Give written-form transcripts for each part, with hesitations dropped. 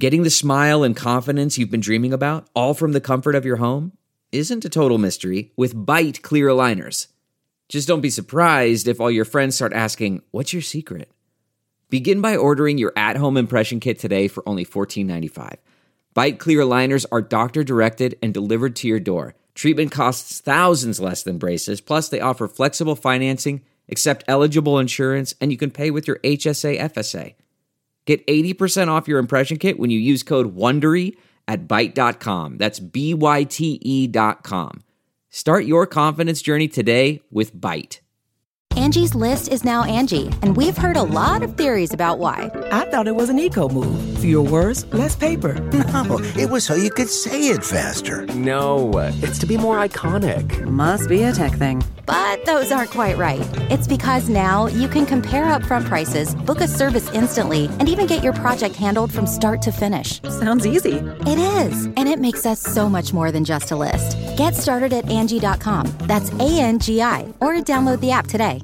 Getting the smile and confidence you've been dreaming about, all from the comfort of your home, isn't a total mystery with Byte clear aligners. Just don't be surprised if all your friends start asking, "What's your secret?" Begin by ordering your at-home impression kit today for only $14.95. Byte clear aligners are doctor-directed and delivered to your door. Treatment costs thousands less than braces, plus they offer flexible financing, accept eligible insurance, and you can pay with your HSA FSA. Get 80% off your impression kit when you use code WONDERY at Byte.com. That's BYTE.com. Start your confidence journey today with Byte. Angie's List is now Angie, and we've heard a lot of theories about why. I thought it was an eco move. Fewer words, less paper. No, it was so you could say it faster. No, it's to be more iconic. Must be a tech thing. But those aren't quite right. It's because now you can compare upfront prices, book a service instantly, and even get your project handled from start to finish. Sounds easy. It is, and it makes us so much more than just a list. Get started at Angie.com. That's ANGI, or download the app today.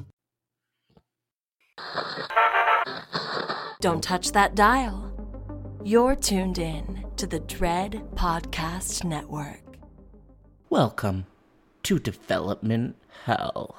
Don't touch that dial. You're tuned in to the Dread Podcast Network. Welcome to Development Hell.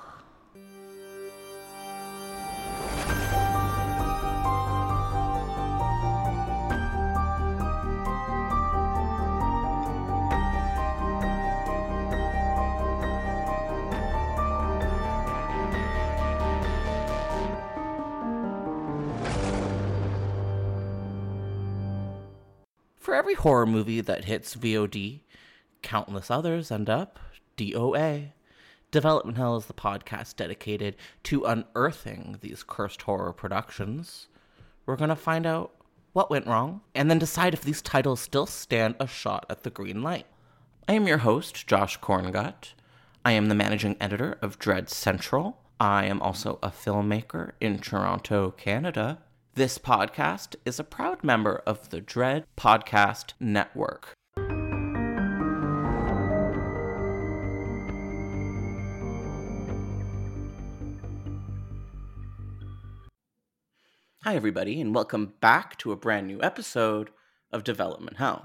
For every horror movie that hits VOD, countless others end up DOA. Development Hell is the podcast dedicated to unearthing these cursed horror productions. We're going to find out what went wrong, and then decide if these titles still stand a shot at the green light. I am your host, Josh Korngut. I am the managing editor of Dread Central. I am also a filmmaker in Toronto, Canada. This podcast is a proud member of the Dread Podcast Network. Hi, everybody, and welcome back to a brand new episode of Development Hell.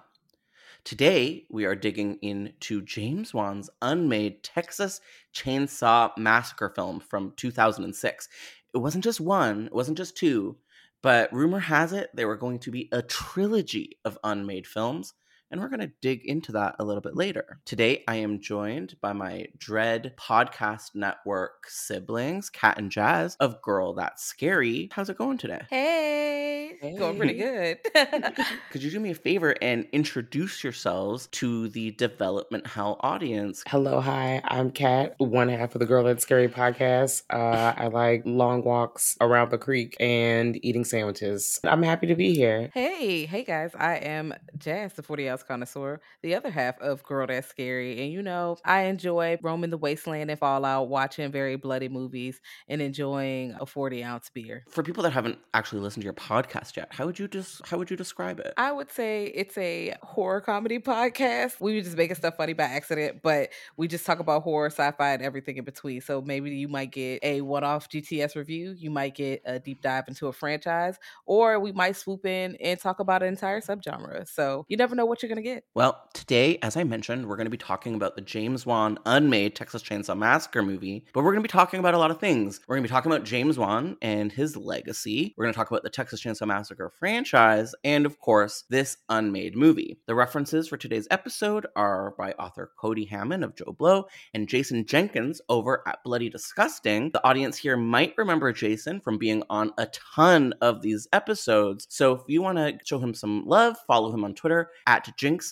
Today, we are digging into James Wan's unmade Texas Chainsaw Massacre film from 2006. It wasn't just one, it wasn't just two, but rumor has it there were going to be a trilogy of unmade films, and we're going to dig into that a little bit later. Today, I am joined by my Dread Podcast Network siblings, Kat and Jazz, of Girl That's Scary. How's it going today? Hey. Going pretty good. Could you do me a favor and introduce yourselves to the Development Hell audience? Hello, hi, I'm Kat, one half of the Girl That's Scary podcast. I like long walks around the creek and eating sandwiches. I'm happy to be here. Hey guys, I am Jazz, the 40-ounce connoisseur, the other half of Girl That's Scary. And you know, I enjoy roaming the wasteland and Fallout, watching very bloody movies, and enjoying a 40-ounce beer. For people that haven't actually listened to your podcast yet, how would you describe it? I would say it's a horror comedy podcast. We were just making stuff funny by accident, but we just talk about horror, sci-fi, and everything in between. So maybe you might get a one-off GTS review, you might get a deep dive into a franchise, or we might swoop in and talk about an entire subgenre. So you never know what you're going to get. Well, today, as I mentioned, we're going to be talking about the James Wan unmade Texas Chainsaw Massacre movie, but we're going to be talking about a lot of things. We're going to be talking about James Wan and his legacy. We're going to talk about the Texas Chainsaw Massacre franchise, and of course, this unmade movie. The references for today's episode are by author Cody Hammond of Joe Blow and Jason Jenkins over at Bloody Disgusting. The audience here might remember Jason from being on a ton of these episodes, so if you want to show him some love, follow him on Twitter at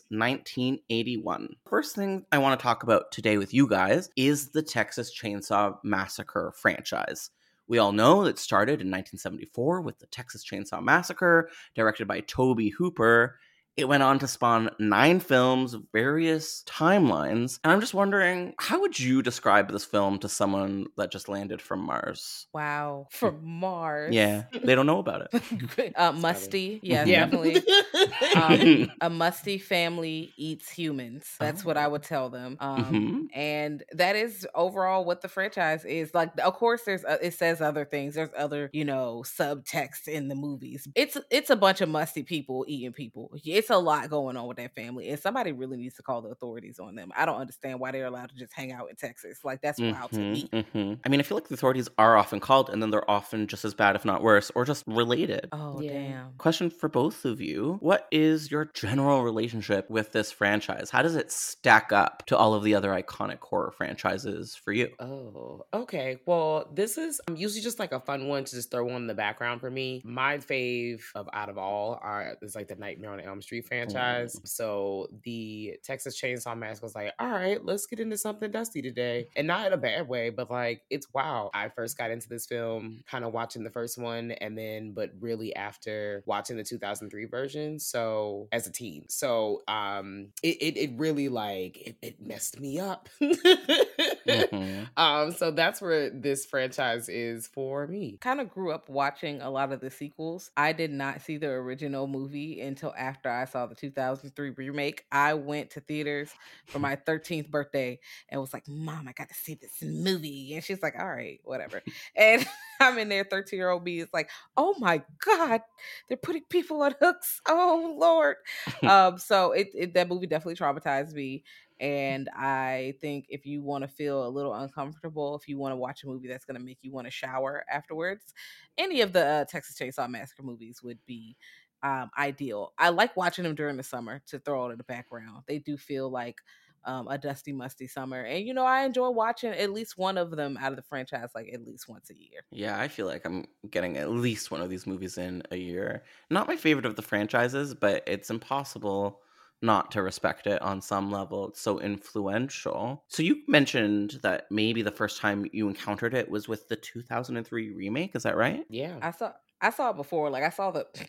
Jinx1981. First thing I want to talk about today with you guys is the Texas Chainsaw Massacre franchise. We all know it started in 1974 with the Texas Chainsaw Massacre, directed by Tobe Hooper, It went on to spawn 9 films, various timelines. And I'm just wondering, how would you describe this film to someone that just landed from Mars? Wow. From Mars. Yeah, they don't know about it. Musty. Yes, Yeah. definitely. A musty family eats humans. That's what I would tell them. And that is overall what the franchise is. Like, of course, it says other things. There's other, subtext in the movies. It's a bunch of musty people eating people. It's a lot going on with that family, and somebody really needs to call the authorities on them. I don't understand why they're allowed to just hang out in Texas. Like, that's wild to me. I mean, I feel like the authorities are often called, and then they're often just as bad, if not worse, or just related. Oh, damn. Question for both of you. What is your general relationship with this franchise? How does it stack up to all of the other iconic horror franchises for you? Oh, okay. Well, this is usually just like a fun one to just throw on in the background for me. My fave out of all is like the Nightmare on Elm Street franchise. So the Texas Chainsaw Massacre was like, all right, let's get into something dusty today. And not in a bad way, but like, it's wild. I first got into this film kind of watching the first one but really after watching the 2003 version. So as a teen. So it really like, it messed me up. So that's where this franchise is for me. Kind of grew up watching a lot of the sequels. I did not see the original movie until after I saw the 2003 remake. I went to theaters for my 13th birthday and was like, Mom, I got to see this movie. And she's like, all right, whatever. And I'm in there, 13-year-old me is like, oh my God, they're putting people on hooks. Oh Lord. So that movie definitely traumatized me. And I think if you want to feel a little uncomfortable, if you want to watch a movie that's going to make you want to shower afterwards, any of the Texas Chainsaw Massacre movies would be ideal. I like watching them during the summer to throw it in the background. They do feel like a dusty, musty summer. And, I enjoy watching at least one of them out of the franchise, like at least once a year. Yeah, I feel like I'm getting at least one of these movies in a year. Not my favorite of the franchises, but it's impossible not to respect it on some level. It's so influential. So you mentioned that maybe the first time you encountered it was with the 2003 remake. Is that right? Yeah. I saw it before. Like, I saw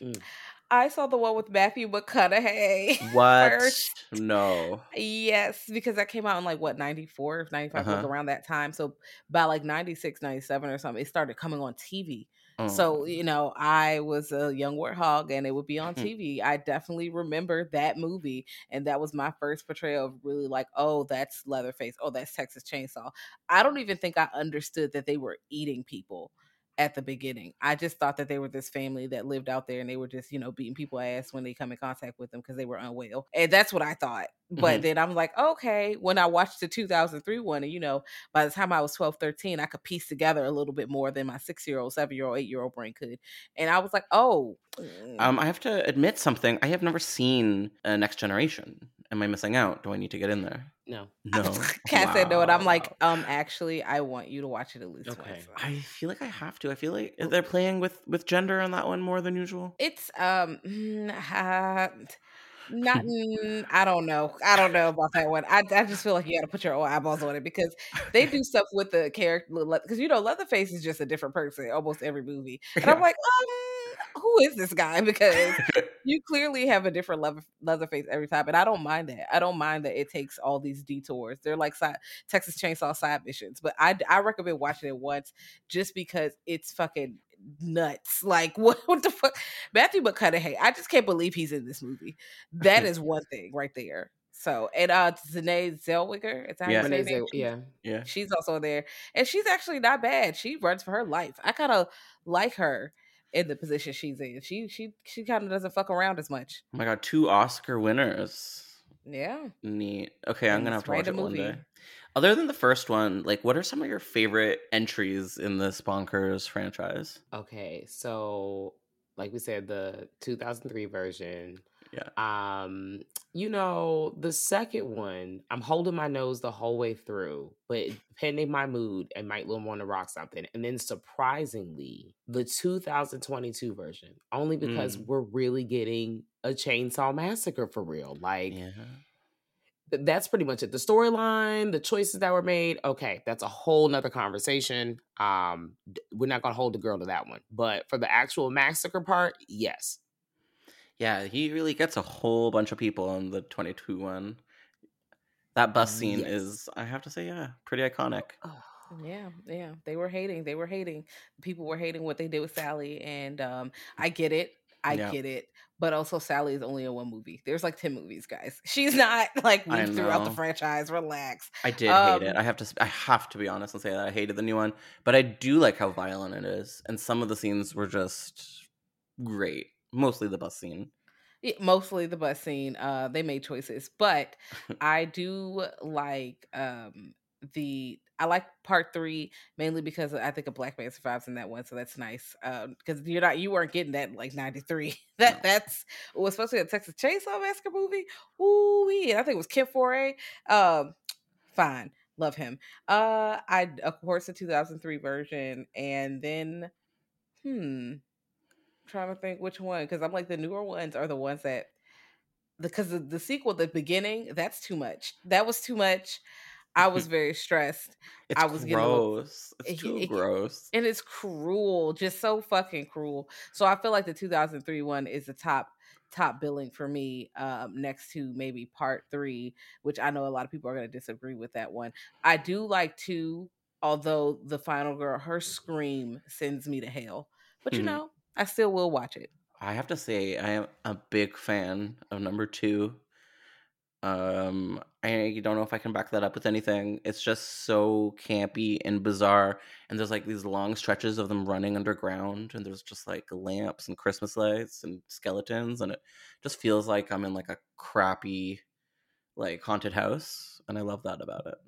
the one with Matthew McConaughey. What? First. No. Yes, because that came out in 94, 95, was around that time. So by 96, 97 or something, it started coming on TV. So, I was a young warthog and it would be on TV. I definitely remember that movie. And that was my first portrayal of really oh, that's Leatherface. Oh, that's Texas Chainsaw. I don't even think I understood that they were eating people at the beginning. I just thought that they were this family that lived out there and they were just, beating people ass when they come in contact with them because they were unwell. And that's what I thought. But then I'm like, okay, when I watched the 2003 one, and by the time I was 12, 13, I could piece together a little bit more than my 6-year-old, 7-year-old, 8-year-old brain could. And I was like, oh. I have to admit something. I have never seen Next Generation. Am I missing out? Do I need to get in there? No. Kat said no, and I'm like, actually, I want you to watch it at least once. I feel like I have to. I feel like they're playing with gender on that one more than usual. It's not. I don't know about that one. I just feel like you got to put your own eyeballs on it because they do stuff with the character. Because Leatherface is just a different person almost every movie, and I'm like, who is this guy? Because you clearly have a different Leatherface every time, and I don't mind that. I don't mind that it takes all these detours. They're like Texas Chainsaw side missions, but I recommend watching it once just because it's fucking nuts. Like, what the fuck? Matthew McConaughey, I just can't believe he's in this movie. That is one thing right there. So, and Renee Zellweger, is that how you say it? Yeah. She's also there, and she's actually not bad. She runs for her life. I kind of like her in the position she's in. She kind of doesn't fuck around as much. Oh my God, 2 Oscar winners. Yeah. Neat. Okay, I'm gonna have to watch it one day. Other than the first one, what are some of your favorite entries in this bonkers franchise? Okay, so like we said, the 2003 version. Yeah. The second one, I'm holding my nose the whole way through, but depending my mood, I might want to rock something. And then surprisingly, the 2022 version, only because we're really getting a Chainsaw Massacre for real. That's pretty much it. The storyline, the choices that were made, okay, that's a whole nother conversation. We're not going to hold the girl to that one. But for the actual massacre part, yes. Yeah, he really gets a whole bunch of people on the 22 one. That bus scene Yes. is, I have to say, yeah, pretty iconic. Yeah, they were hating. People were hating what they did with Sally, and I get it. Yeah, But also, Sally is only in one movie. There's like 10 movies, guys. She's not like I weaved throughout the know. franchise. Relax. I did hate it. I have to be honest and say that I hated the new one, but I do like how violent it is, and some of the scenes were just great. Mostly the bus scene. Yeah, mostly the bus scene. They made choices, but I do like I like part 3 mainly because I think a black man survives in that one, so that's nice. Because you weren't getting that in, like 93. No. That's especially a Texas Chainsaw Massacre movie. Ooh, I think it was Kid Foray. Fine, love him. I of course the 2003 version, and then trying to think which one, because I'm like the newer ones are the ones that because the sequel, the beginning, that's too much. That was too much. I was very stressed. It's I was getting a little, gross. It's too gross. and it's cruel, just so fucking cruel. So I feel like the 2003 one is the top billing for me, next to maybe part 3, which I know a lot of people are going to disagree with that one. I do like 2, although the final girl, her scream sends me to hell. But I still will watch it. I have to say, I am a big fan of number 2. I don't know if I can back that up with anything. It's just so campy and bizarre, and there's like these long stretches of them running underground, and there's just like lamps and Christmas lights and skeletons, and it just feels like I'm in like a crappy like haunted house, and I love that about it.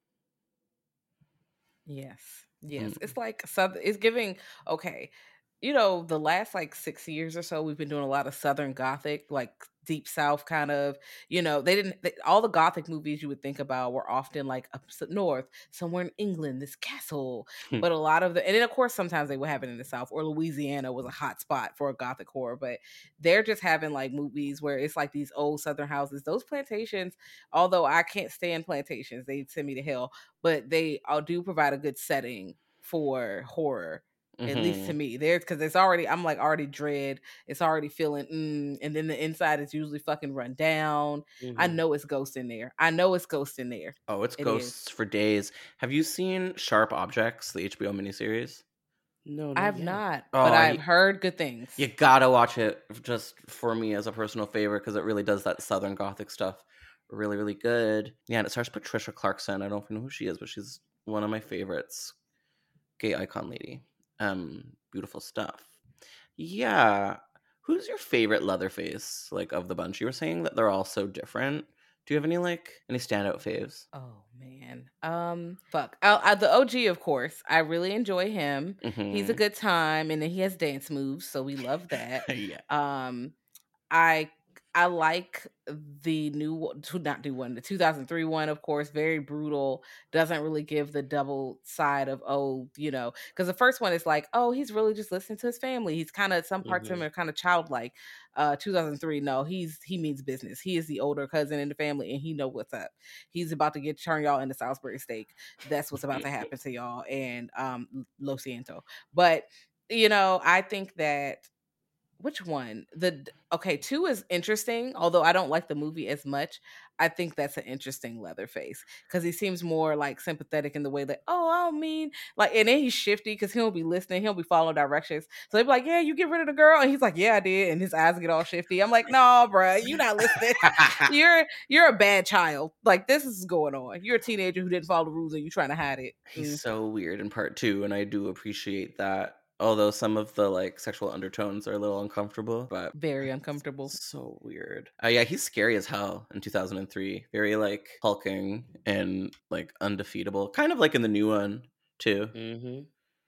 Yes. It's like it's giving, okay. The last like 6 years or so, we've been doing a lot of Southern Gothic, like Deep South kind of, all the Gothic movies you would think about were often like up north, somewhere in England, this castle. But a lot of and then of course, sometimes they would have it in the South, or Louisiana was a hot spot for a Gothic horror, but they're just having like movies where it's like these old Southern houses. Those plantations, although I can't stand plantations, they send me to hell, but they do provide a good setting for horror. At least to me, because it's already, I'm like already dread. It's already feeling, and then the inside is usually fucking run down. I know it's ghost in there. Oh, it's ghosts for days. Have you seen Sharp Objects, the HBO miniseries? No, I have not, Oh, but I've heard good things. You gotta watch it just for me as a personal favor, because it really does that Southern Gothic stuff really, really good. Yeah, and it stars Patricia Clarkson. I don't know if you know who she is, but she's one of my favorites. Gay icon lady. Beautiful stuff. Yeah. Who's your favorite Leatherface, like, of the bunch? You were saying that they're all so different. Do you have any standout faves? Oh man. Fuck. The OG, of course. I really enjoy him. He's a good time, and then he has dance moves, so we love that. Yeah. I like the the 2003 one, of course, very brutal. Doesn't really give the double side of, because the first one is like, oh, he's really just listening to his family. He's kind of, some parts of him are kind of childlike. 2003, no, he means business. He is the older cousin in the family, and he know what's up. He's about to turn y'all into Salisbury steak. That's what's about to happen to y'all, and Lo Siento. But I think that, which one? 2 is interesting, although I don't like the movie as much. I think that's an interesting Leatherface, because he seems more like sympathetic in the way that, oh, I don't mean like, and then he's shifty because he'll be listening, he'll be following directions. So they'll be like, yeah, you get rid of the girl, and he's like, yeah, I did, and his eyes get all shifty. I'm like, no, bruh, you're not listening. you're a bad child. Like, this is going on. You're a teenager who didn't follow the rules, and you're trying to hide it. He's so weird in part 2, and I do appreciate that. Although some of the sexual undertones are a little uncomfortable, but very uncomfortable. So weird. Yeah, he's scary as hell in 2003. Very hulking and undefeatable. Kind of like in the new one too.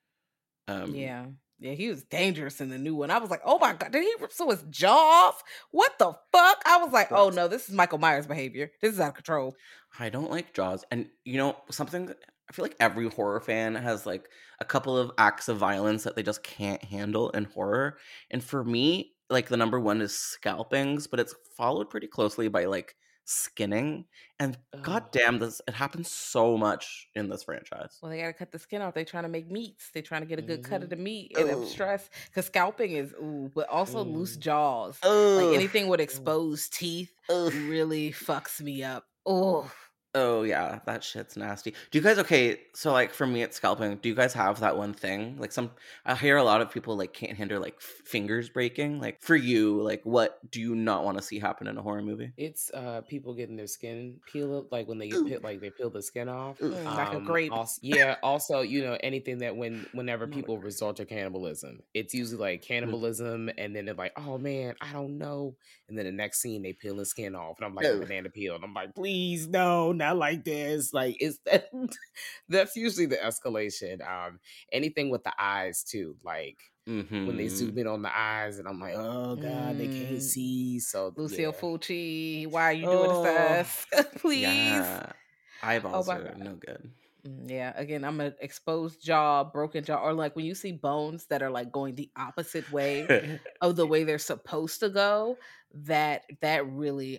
Yeah, he was dangerous in the new one. I was like, oh my god, did he rip his jaw off? What the fuck? I was like, oh no, this is Michael Myers behavior. This is out of control. I don't like Jaws, and something. I feel like every horror fan has a couple of acts of violence that they just can't handle in horror. And for me, the number one is scalpings, but it's followed pretty closely by skinning. And Ugh. goddamn, it happens so much in this franchise. Well, they gotta cut the skin off. They're trying to make meats. They're trying to get a good cut of the meat, Ugh. and I'm stressed because scalping is but also loose jaws. Ugh. Like anything with exposed teeth really fucks me up. Oh yeah, that shit's nasty. Do you guys so like for me it's scalping. Do you guys have that one thing? Like I hear a lot of people like can't handle like fingers breaking. Like for you, like what do you not want to see happen in a horror movie? It's people getting their skin peeled, like when they get like they peel the skin off. Like a grape. Also, anything that whenever people resort to cannibalism, it's usually like cannibalism, and then they're like, oh man, I don't know. And then the next scene they peel the skin off, and I'm like a banana peel, and I'm like, please no, not like this. Like that's usually the escalation. Anything with the eyes too, like when they zoom in on the eyes, and I'm like, oh god, they can't see. So Lucio Fulci, why are you doing this to us? Please. Yeah. Eyeballs are no good. Yeah, again, I'm an exposed jaw, broken jaw, or like when you see bones that are like going the opposite way of the way they're supposed to go, that really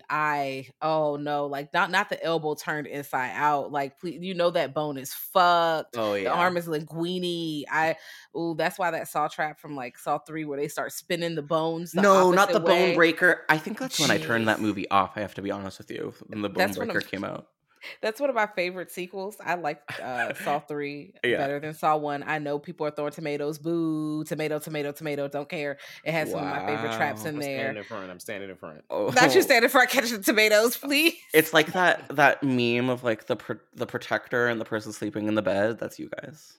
like not the elbow turned inside out. Like, please, that bone is fucked. Oh yeah, the arm is linguini. That's why that Saw trap from like Saw 3 where they start spinning the bones. No, not the Bone Breaker. I think that's when I turned that movie off. I have to be honest with you. When the Bone Breaker came out. That's one of my favorite sequels. I like Saw 3 better than Saw 1. I know people are throwing tomatoes. Boo, tomato, tomato, tomato. Don't care. It has some of my favorite traps in there. I'm standing in front. Oh. Not you standing in front catching tomatoes, please. It's like that meme of like the protector and the person sleeping in the bed. That's you guys.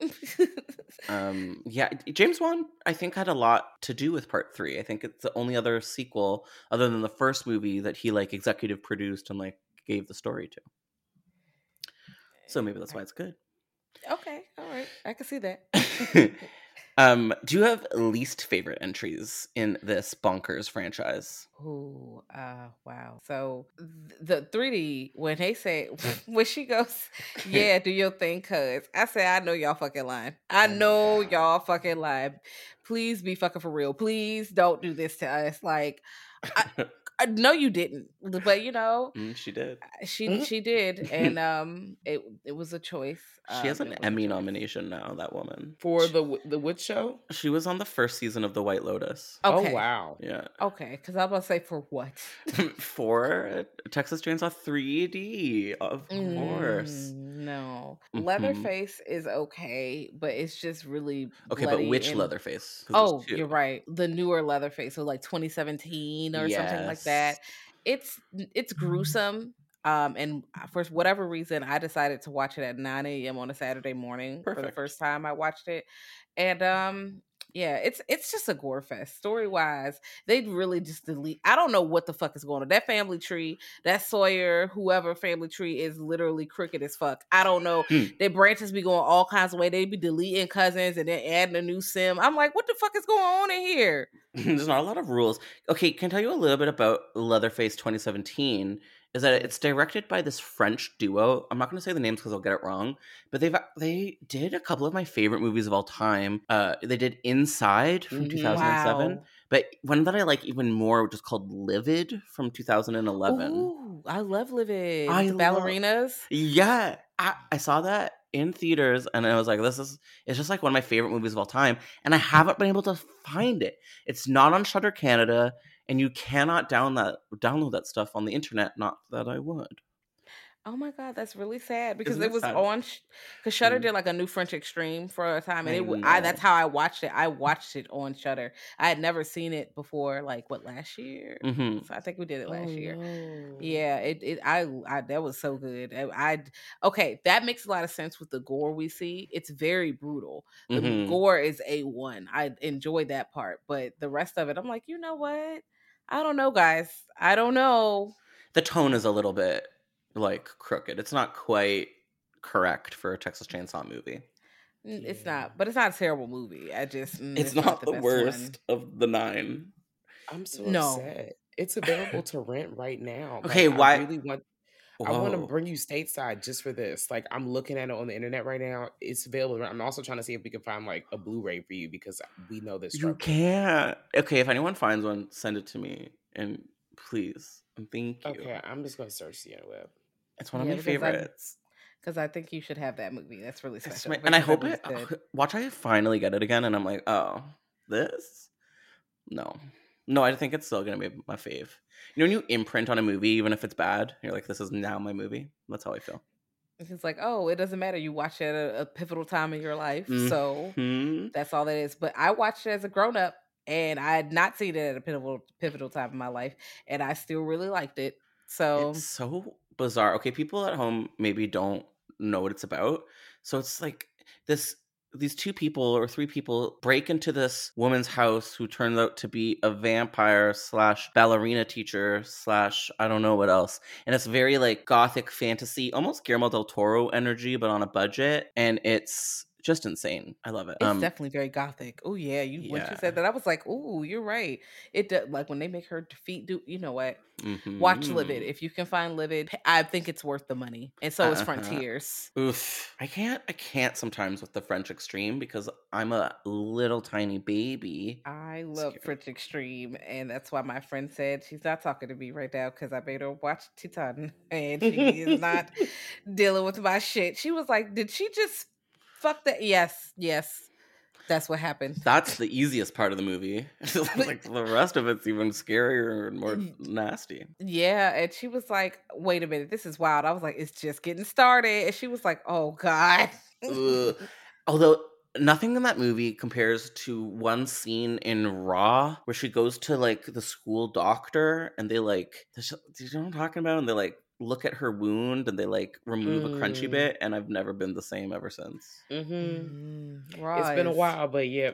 Yeah, James Wan, I think, had a lot to do with Part 3. I think it's the only other sequel other than the first movie that he like executive produced and like gave the story to. So maybe that's why it's good. Okay, all right. I can see that. Do you have least favorite entries in this bonkers franchise? Oh, wow. So the 3D, when she goes, yeah, do your thing, cuz. I say, I know y'all fucking lying. I know y'all fucking lying. Please be fucking for real. Please don't do this to us. Like, no, you didn't. But she did. She did, and it was a choice. She has an Emmy nomination now. That woman for the Witch Show. She was on the first season of The White Lotus. Okay. Oh wow. Yeah. Okay, because I was about to say for what? For Texas Chainsaw 3D, of course. No, Leatherface is okay, but it's just really okay. But which Leatherface? Oh, you're right. The newer Leatherface, so like 2017 or something like that. It's gruesome. And for whatever reason, I decided to watch it at 9 a.m. on a Saturday morning. Perfect. For the first time I watched it. And yeah, it's just a gore fest. Story wise, they really just delete. I don't know what the fuck is going on. That family tree, that Sawyer, whoever family tree is literally crooked as fuck. I don't know. Their branches be going all kinds of way. They be deleting cousins and then adding a new sim. I'm like, what the fuck is going on in here? There's not a lot of rules. Okay, can I tell you a little bit about Leatherface 2017? Is that it's directed by this French duo. I'm not going to say the names because I'll get it wrong, but they did a couple of my favorite movies of all time. They did Inside from 2007, Wow. but one that I like even more, which is called Livid from 2011. Ooh, I love Livid. I The ballerinas. Yeah, I saw that in theaters, and I was like, it's just like one of my favorite movies of all time, and I haven't been able to find it. It's not on Shudder Canada. And you cannot download that stuff on the internet. Not that I would. Oh my god, that's really sad because Isn't it it was sad? on because Shudder did like a new French Extreme for a time, and I know. that's how I watched it. I watched it on Shudder. I had never seen it before, like last year. Mm-hmm. So I think we did it last year. No. Yeah, I that was so good. Okay, that makes a lot of sense with the gore we see. It's very brutal. The Mhm. gore is A1. I enjoy that part, but the rest of it, I'm like, you know what? I don't know, guys. I don't know. The tone is a little bit like crooked. It's not quite correct for a Texas Chainsaw movie. It's not, but it's not a terrible movie. It's not the best worst one. of the 9. I'm so No. upset. It's available to rent right now. Okay, Like, why? I really want. I want to Whoa. bring you stateside just for this. Like, I'm looking at it on the internet right now. It's available. I'm also trying to see if we can find like a Blu-ray for you because we know this. You struggle. can't. Okay, if anyone finds one, send it to me. And Please. And thank you. Okay, I'm just gonna search the interweb. It's one of my favorites. Because I think you should have that movie. That's really special. And I hope watch I finally get it again and I'm like, oh, this? No, I think it's still going to be my fave. You know when you imprint on a movie, even if it's bad, you're like, this is now my movie? That's how I feel. It's like, oh, it doesn't matter. You watch it at a pivotal time in your life. So that's all that is. But I watched it as a grown-up, and I had not seen it at a pivotal time in my life, and I still really liked it. So it's so bizarre. Okay, people at home maybe don't know what it's about. So it's like these two people or three people break into this woman's house who turns out to be a vampire / ballerina teacher / I don't know what else. And it's very like gothic fantasy, almost Guillermo del Toro energy, but on a budget. And it's just insane. I love it. It's definitely very gothic. Oh yeah, when you said that, I was like, "Ooh, you're right." It like when they make her feet do. You know what? Watch Livid if you can find Livid. I think it's worth the money, and so is Frontiers. Oof, I can't sometimes with the French Extreme because I'm a little tiny baby. I love French Extreme, and that's why my friend said she's not talking to me right now because I made her watch Titan, and she is not dealing with my shit. She was like, "Did she just?" Fuck that. Yes. That's what happened. That's the easiest part of the movie. Like the rest of it's even scarier and more nasty. Yeah. And she was like, wait a minute, this is wild. I was like, it's just getting started. And she was like, oh God. Although nothing in that movie compares to one scene in Raw where she goes to like the school doctor and they like, do you know what I'm talking about? And they like look at her wound and they like remove a crunchy bit, and I've never been the same ever since. It's been a while, but yeah.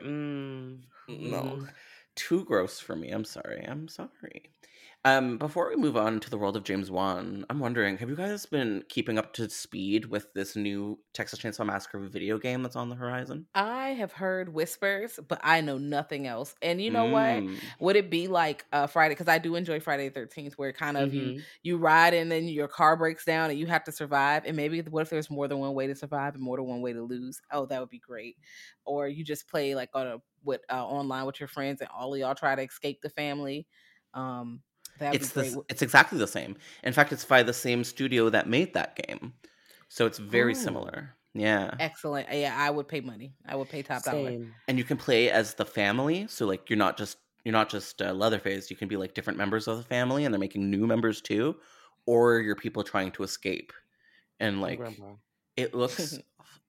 No, too gross for me. I'm sorry. Before we move on to the world of James Wan, I'm wondering, have you guys been keeping up to speed with this new Texas Chainsaw Massacre video game that's on the horizon? I have heard whispers, but I know nothing else. And you know what? Would it be like Friday? Because I do enjoy Friday the 13th, where kind of you ride and then your car breaks down and you have to survive. And maybe what if there's more than one way to survive and more than one way to lose? Oh, that would be great. Or you just play like online with your friends and all of y'all try to escape the family. It's exactly the same. In fact, it's by the same studio that made that game, so it's very similar. Yeah, excellent. Yeah, I would pay money. I would pay top dollar. And you can play as the family, so like you're not just Leatherface. You can be like different members of the family, and they're making new members too, or you're people trying to escape. And like it looks,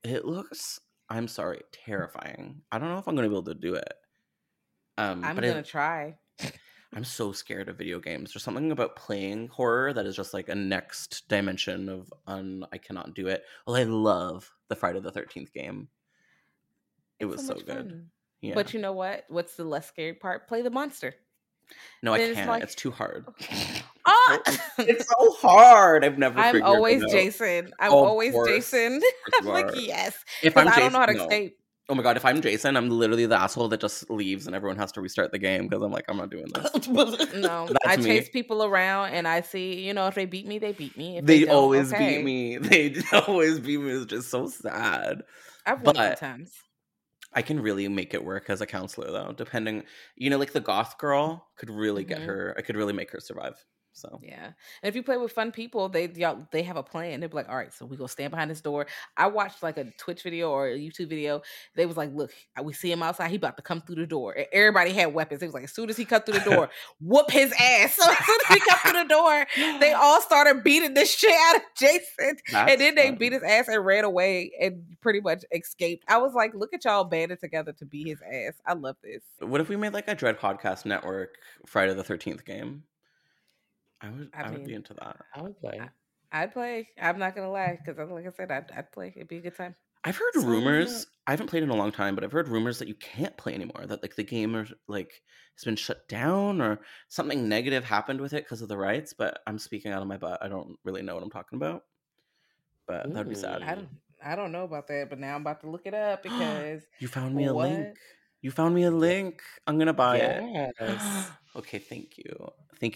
I'm sorry, terrifying. I don't know if I'm going to be able to do it. I'm going to try. I'm so scared of video games. There's something about playing horror that is just like a next dimension of I cannot do it. Well, I love the Friday the 13th game. It was so good. Fun. Yeah. But you know what? What's the less scary part? Play the monster. No, I can't. It's too hard. Oh! It's so hard. I'm always Jason. I'm always Jason. I'm like, yes. Because I don't know how to escape. Oh my God, if I'm Jason, I'm literally the asshole that just leaves and everyone has to restart the game because I'm like, I'm not doing this. No, I chase people around and I see, if they beat me, they beat me. If they always beat me. They always beat me. It's just so sad. I've won sometimes. I can really make it work as a counselor though, depending, like the goth girl could really get her, I could really make her survive. So yeah, and if you play with fun people, they have a plan. They'll be like, all right, so we gonna stand behind this door. I watched like a Twitch video or a YouTube video. They was like, look, we see him outside. He about to come through the door. And everybody had weapons. It was like, as soon as he come through the door, whoop his ass. So as soon as he come through the door, they all started beating the shit out of Jason. And then they beat his ass and ran away and pretty much escaped. I was like, look at y'all banded together to beat his ass. I love this. What if we made like a Dread Podcast Network Friday the 13th game? I would be into that. I would play. I'd play. I'm not gonna lie, because like I said, I'd play. It'd be a good time. I've heard rumors. I haven't played in a long time, but I've heard rumors that you can't play anymore. That like the game has been shut down or something negative happened with it because of the rights. But I'm speaking out of my butt. I don't really know what I'm talking about. But that'd be sad. I don't know about that, but now I'm about to look it up because you found me a link. You found me a link. I'm gonna buy it. Okay, thank you.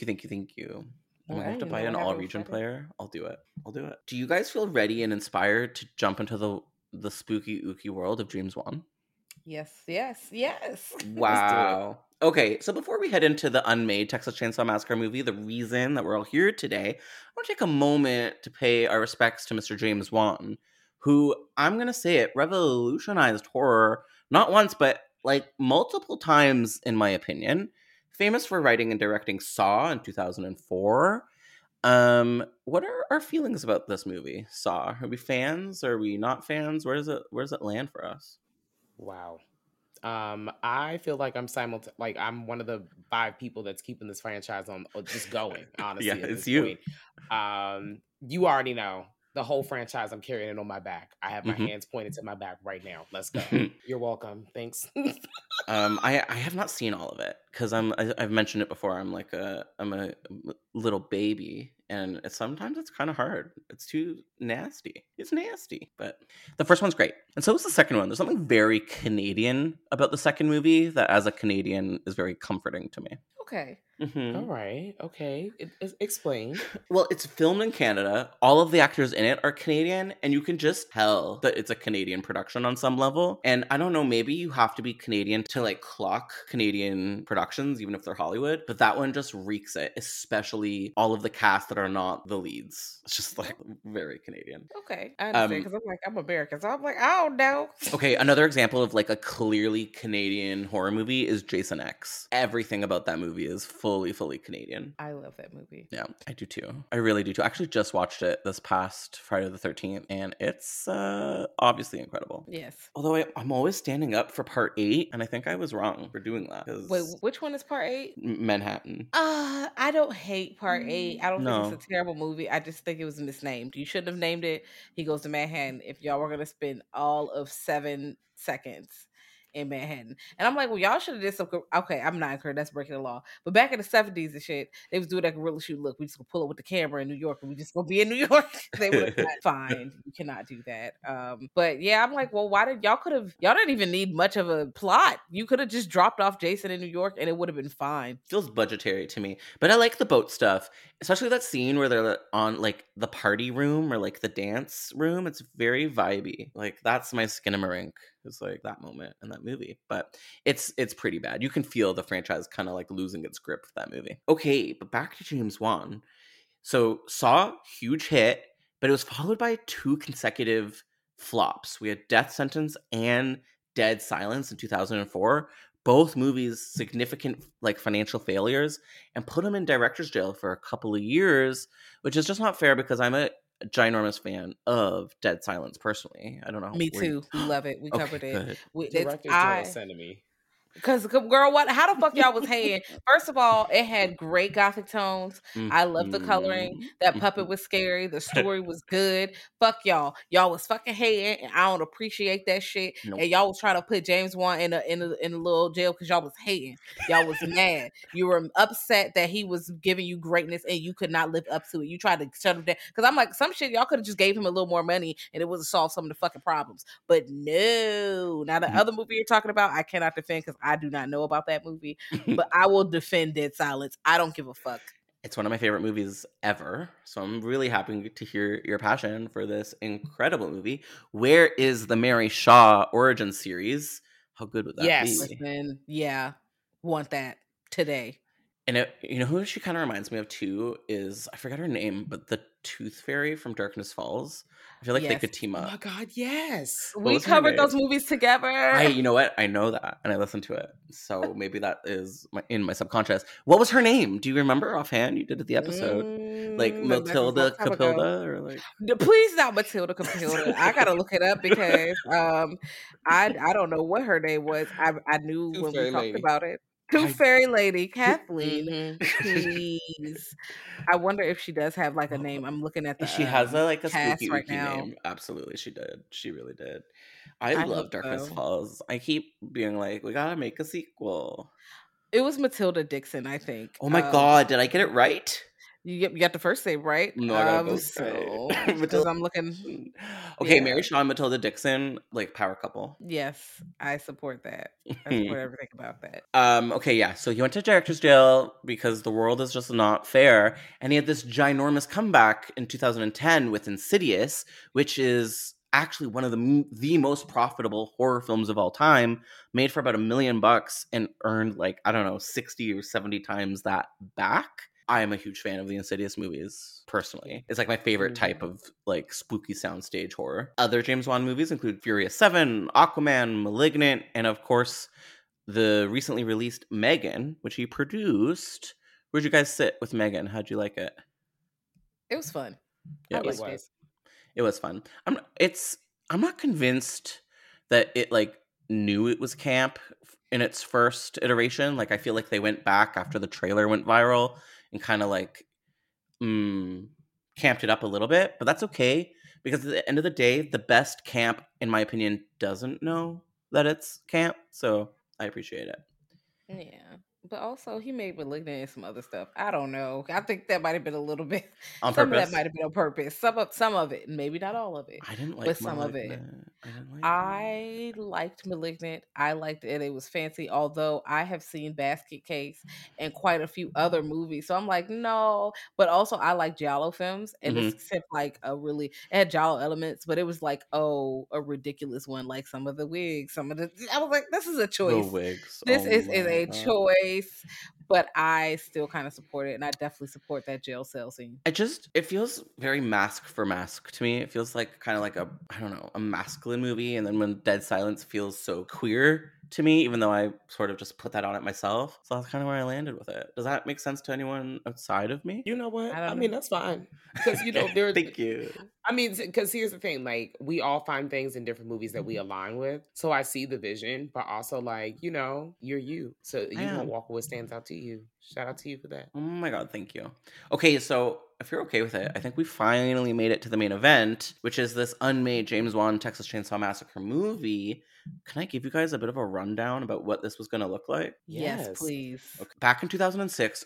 I'm gonna have to buy an all-region player. I'll do it. Do you guys feel ready and inspired to jump into the spooky ooky world of James Wan? Yes. Wow. Okay, so before we head into the unmade Texas Chainsaw Massacre movie, the reason that we're all here today, I want to take a moment to pay our respects to Mr. James Wan, who, I'm going to say it, revolutionized horror not once, but like multiple times, in my opinion. Famous for writing and directing Saw in 2004. What are our feelings about this movie, Saw? Are we fans? Are we not fans? Where does it land for us? Wow. I feel like I'm one of the 5 people that's keeping this franchise on just going, honestly. Yeah, at it's this you. Point. You already know the whole franchise. I'm carrying it on my back. I have my Mhm. hands pointed to my back right now. Let's go. You're welcome. Thanks. I have not seen all of it because I've mentioned it before. I'm a little baby, and sometimes it's kind of hard. It's too nasty. It's nasty, but the first one's great, and so is the second one. There's something very Canadian about the second movie that, as a Canadian, is very comforting to me. Okay. Mm-hmm. All right. Okay. Explain. Well, it's filmed in Canada. All of the actors in it are Canadian, and you can just tell that it's a Canadian production on some level. And I don't know, maybe you have to be Canadian to like clock Canadian productions, even if they're Hollywood. But that one just reeks it, especially all of the cast that are not the leads. It's just like very Canadian. Okay. I understand because I'm American, so I'm like, I don't know. Okay, another example of like a clearly Canadian horror movie is Jason X. Everything about that movie is fully Canadian. I love that movie. Yeah, I do too. I really do too. I actually just watched it this past Friday the 13th, and it's obviously incredible. Yes. Although I'm always standing up for part 8, and I think I was wrong for doing that. Wait, which one is part 8? Manhattan. I don't hate part 8. I don't No. think it's a terrible movie. I just think it was misnamed. You shouldn't have named it He Goes to Manhattan if y'all were going to spend all of 7 seconds in Manhattan. And I'm like, well, y'all should have did some. Okay, I'm not encouraged. That's breaking the law. But back in the 70s and shit, they was doing that gorilla shoot. Look, we just gonna pull up with the camera in New York, and we just gonna be in New York. They would have fine. You cannot do that. But yeah, I'm like, well, why did y'all didn't even need much of a plot. You could have just dropped off Jason in New York, and it would have been fine. Feels budgetary to me, but I like the boat stuff, especially that scene where they're on like the party room or like the dance room. It's very vibey. Like that's my Skinamarink. It's like that moment in that movie, but it's pretty bad. You can feel the franchise kind of like losing its grip for that movie. Okay, but back to James Wan. So Saw, huge hit, but it was followed by 2 consecutive flops. We had Death Sentence and Dead Silence in 2004. Both movies significant like financial failures and put him in director's jail for a couple of years, which is just not fair because I'm a ginormous fan of Dead Silence personally. I don't know. Me too. We love it. We covered it. Director's jail sending me. Because, girl, how the fuck y'all was hating? First of all, it had great gothic tones. I love the coloring. That puppet was scary. The story was good. Fuck y'all. Y'all was fucking hating, and I don't appreciate that shit. Nope. And y'all was trying to put James Wan in a little jail because y'all was hating. Y'all was mad. You were upset that he was giving you greatness and you could not live up to it. You tried to shut him down. Because I'm like, some shit, y'all could have just gave him a little more money and it would have solved some of the fucking problems. But no. Now, the other movie you're talking about, I cannot defend because I do not know about that movie, but I will defend Dead Silence. I don't give a fuck. It's one of my favorite movies ever, so I'm really happy to hear your passion for this incredible movie. Where is the Mary Shaw origin series? How good would that be? Listen, yeah, want that today. And you know who she kind of reminds me of too is, I forgot her name, but the Tooth Fairy from Darkness Falls. I feel like they could team up. Oh my god, yes. We covered those movies together. You know what? I know that, and I listened to it. So maybe that is in my subconscious. What was her name? Do you remember offhand? You did the episode. Like Matilda Capilda? Or like... Please not Matilda Capilda. I gotta look it up because I don't know what her name was. I knew when we talked about it. Tooth Fairy Lady, Kathleen, please. I wonder if she does have like a name. I'm looking at the she has a spooky right now. name. Absolutely, she did. She really did. I love Darkness Falls. I keep being like, we gotta make a sequel. It was Matilda Dixon, I think. Oh my god, did I get it right? You got the first name right. No, I got both right. Because I'm looking. Okay, yeah. Mary Shaw and Matilda Dixon, like power couple. Yes, I support that. I support everything about that. Okay, yeah. So he went to director's jail because the world is just not fair, and he had this ginormous comeback in 2010 with Insidious, which is actually one of the most profitable horror films of all time, made for about $1 million and earned like, I don't know, 60 or 70 times that back. I am a huge fan of the Insidious movies, personally. It's like my favorite type of like spooky soundstage horror. Other James Wan movies include Furious 7, Aquaman, Malignant, and of course, the recently released Megan, which he produced. Where'd you guys sit with Megan? How'd you like it? It was fun. Yeah, I liked it. It was fun. I'm not convinced that it like knew it was camp in its first iteration. Like I feel like they went back after the trailer went viral and kind of like camped it up a little bit, but that's okay because at the end of the day, the best camp, in my opinion, doesn't know that it's camp. So I appreciate it. Yeah. But also, he made Malignant and some other stuff. I don't know. I think that might have been a little bit On some purpose? of that might have been on purpose. Some of it, maybe not all of it. I didn't like but some of it. I liked Malignant. I liked it. It was fancy. Although I have seen Basket Case and quite a few other movies, so I'm like, no. But also, I like Giallo films, and this except like it had Giallo elements, but it was like a ridiculous one, like some of the wigs, I was like, this is a choice. The wigs. This is a choice. But I still kind of support it, and I definitely support that jail cell scene. It feels very Mask for Mask to me. It feels like kind of like a masculine movie, and then when Dead Silence feels so queer to me, even though I sort of just put that on it myself. So that's kind of where I landed with it. Does that make sense to anyone outside of me? You know what? I mean, that's fine. Because, there. Thank you. I mean, because here's the thing. Like, we all find things in different movies that we align with. So I see the vision, but also, like, you're you. So you won't walk what stands out to you. Shout out to you for that. Oh my God, thank you. Okay, so if you're okay with it, I think we finally made it to the main event, which is this unmade James Wan Texas Chainsaw Massacre movie. Can I give you guys a bit of a rundown about what this was going to look like? Yes, please. Okay. Back in 2006,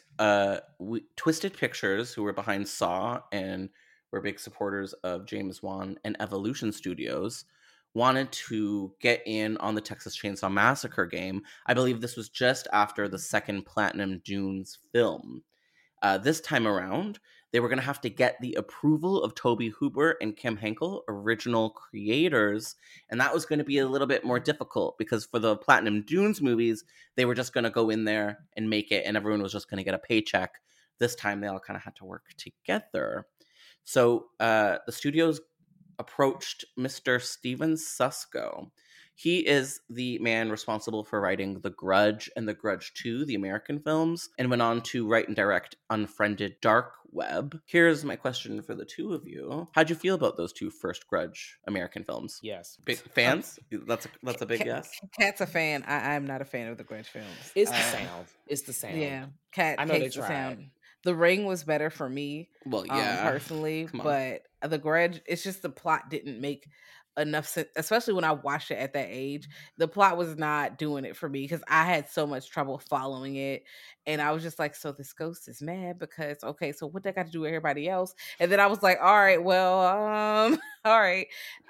Twisted Pictures, who were behind Saw and were big supporters of James Wan and Evolution Studios, wanted to get in on the Texas Chainsaw Massacre game. I believe this was just after the second Platinum Dunes film. This time around, they were going to have to get the approval of Toby Hooper and Kim Henkel, original creators, and that was going to be a little bit more difficult because for the Platinum Dunes movies, they were just going to go in there and make it, and everyone was just going to get a paycheck. This time, they all kind of had to work together. So the studios approached Mr. Steven Susko. He is the man responsible for writing The Grudge and The Grudge 2, the American films, and went on to write and direct Unfriended Dark Web. Here's my question for the two of you. How'd you feel about those two first Grudge American films? Yes. Big fans? That's a big yes? Kat's a fan. I'm not a fan of the Grudge films. It's the sound. It's the sound. Yeah. Kat I know hates they the tried. sound. The Ring was better for me, well, yeah, personally, but The Grudge, it's just the plot didn't make enough sense, especially when I watched it at that age. The plot was not doing it for me because I had so much trouble following it, and I was just like, so this ghost is mad because, okay, so what that got to do with everybody else? And then I was like, all right, well, all right.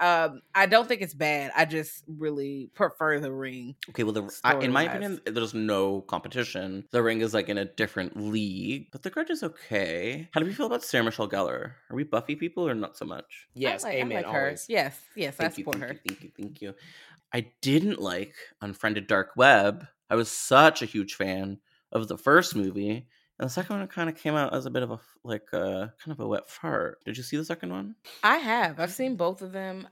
I don't think it's bad. I just really prefer The Ring. Okay, well, in my opinion, there's no competition. The Ring is like in a different league, but The Grudge is okay. How do we feel about Sarah Michelle Gellar? Are we Buffy people or not so much? Yes, amen. I like her. Always. Yes, I support her. Thank you. I didn't like Unfriended Dark Web. I was such a huge fan of the first movie, and the second one kind of came out as a bit of a kind of a wet fart. Did you see the second one? I have. I've seen both of them.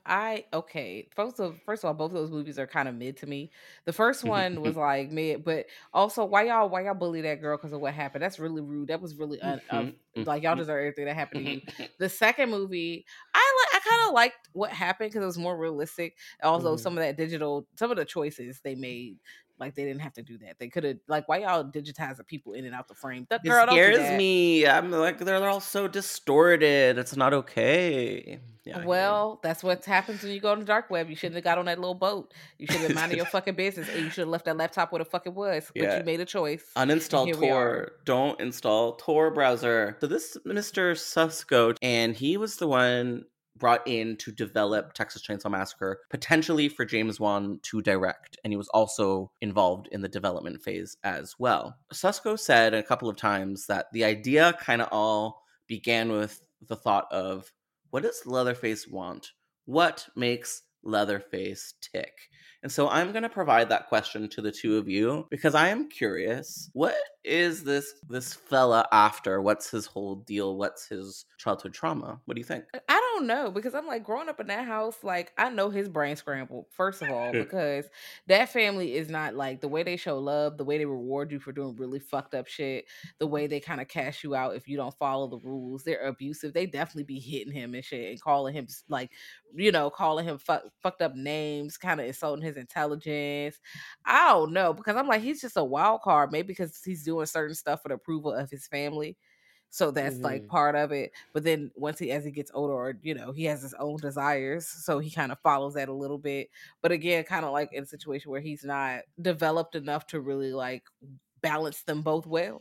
First of all, both of those movies are kind of mid to me. The first one was like mid, but also why y'all bully that girl because of what happened? That's really rude. That was really like y'all deserve everything that happened to you. The second movie, I kind of liked what happened because it was more realistic. Also, some of the choices they made. Like they didn't have to do that. They could have why y'all digitize the people in and out the frame? It scares me. I'm like they're all so distorted. It's not okay. Yeah, well, that's what happens when you go on the dark web. You shouldn't have got on that little boat. You should have been minding your fucking business, and you should have left that laptop where the fuck it was. But you made a choice. Uninstall Tor. Don't install Tor browser. So this Mr. Susko, and he was the one brought in to develop Texas Chainsaw Massacre, potentially for James Wan to direct, and he was also involved in the development phase as well. Susko said a couple of times that the idea kind of all began with the thought of, what does Leatherface want? What makes Leatherface tick? And so I'm going to provide that question to the two of you because I am curious. What is this fella after? What's his whole deal? What's his childhood trauma? What do you think? I don't know, because I'm like, growing up in that house, like, I know his brain scrambled, first of all, because that family is not like the way they show love, the way they reward you for doing really fucked up shit, the way they kind of cash you out if you don't follow the rules. They're abusive. They definitely be hitting him and shit and calling him like, calling him fucked up names, kind of insulting his intelligence. I don't know, because I'm like, he's just a wild card, maybe because he's doing certain stuff for the approval of his family. So that's like part of it. But then as he gets older, or, he has his own desires. So he kind of follows that a little bit. But again, kind of like in a situation where he's not developed enough to really like balance them both well.